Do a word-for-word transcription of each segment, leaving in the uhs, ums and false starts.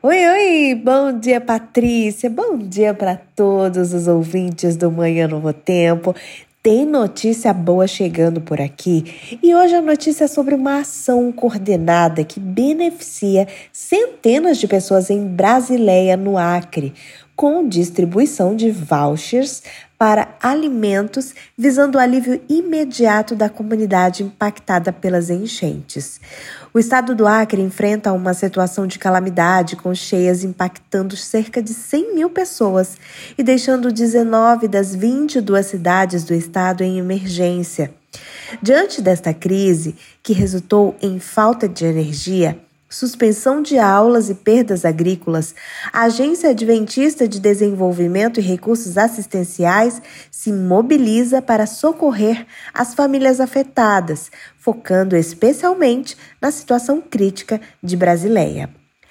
Oi, oi, bom dia, Patrícia, bom dia para todos os ouvintes do Manhã Novo Tempo. Tem notícia boa chegando por aqui e hoje a notícia é sobre uma ação coordenada que beneficia centenas de pessoas em Brasileia, no Acre, com distribuição de vouchers para alimentos, visando o alívio imediato da comunidade impactada pelas enchentes. O estado do Acre enfrenta uma situação de calamidade, com cheias impactando cerca de cem mil pessoas e deixando dezenove das vinte e duas cidades do estado em emergência. Diante desta crise, que resultou em falta de energia, suspensão de aulas e perdas agrícolas, a Agência Adventista de Desenvolvimento e Recursos Assistenciais se mobiliza para socorrer as famílias afetadas, focando especialmente na situação crítica de Brasileia.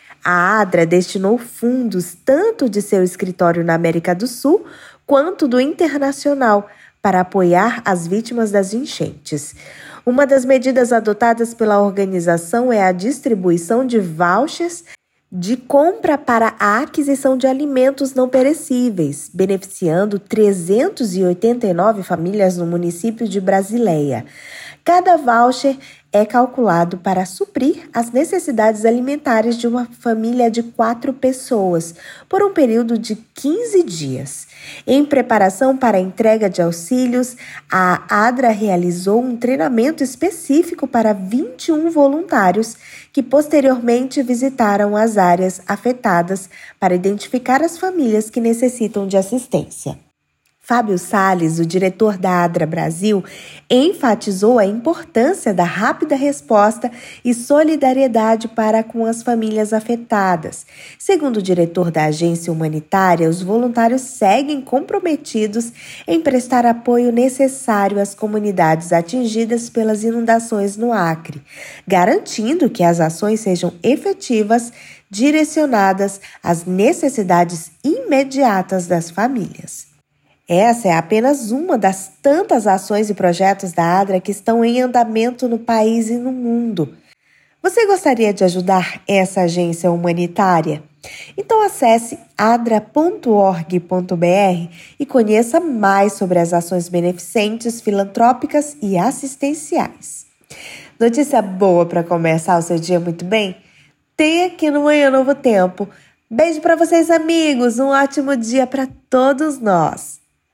A ADRA destinou fundos tanto de seu escritório na América do Sul quanto do internacional para apoiar as vítimas das enchentes. Uma das medidas adotadas pela organização é a distribuição de vouchers de compra para a aquisição de alimentos não perecíveis, beneficiando trezentas e oitenta e nove famílias no município de Brasileia. Cada voucher é calculado para suprir as necessidades alimentares de uma família de quatro pessoas, por um período de quinze dias. Em preparação para a entrega de auxílios, a ADRA realizou um treinamento específico para vinte e um voluntários que posteriormente visitaram as áreas afetadas para identificar as famílias que necessitam de assistência. Fábio Salles, o diretor da ADRA Brasil, enfatizou a importância da rápida resposta e solidariedade para com as famílias afetadas. Segundo o diretor da agência humanitária, os voluntários seguem comprometidos em prestar apoio necessário às comunidades atingidas pelas inundações no Acre, garantindo que as ações sejam efetivas, direcionadas às necessidades imediatas das famílias. Essa é apenas uma das tantas ações e projetos da ADRA que estão em andamento no país e no mundo. Você gostaria de ajudar essa agência humanitária? Então acesse adra ponto org ponto br e conheça mais sobre as ações beneficentes, filantrópicas e assistenciais. Notícia boa para começar o seu dia muito bem? Tem aqui no Manhã Novo Tempo. Beijo para vocês, amigos. Um ótimo dia para todos nós.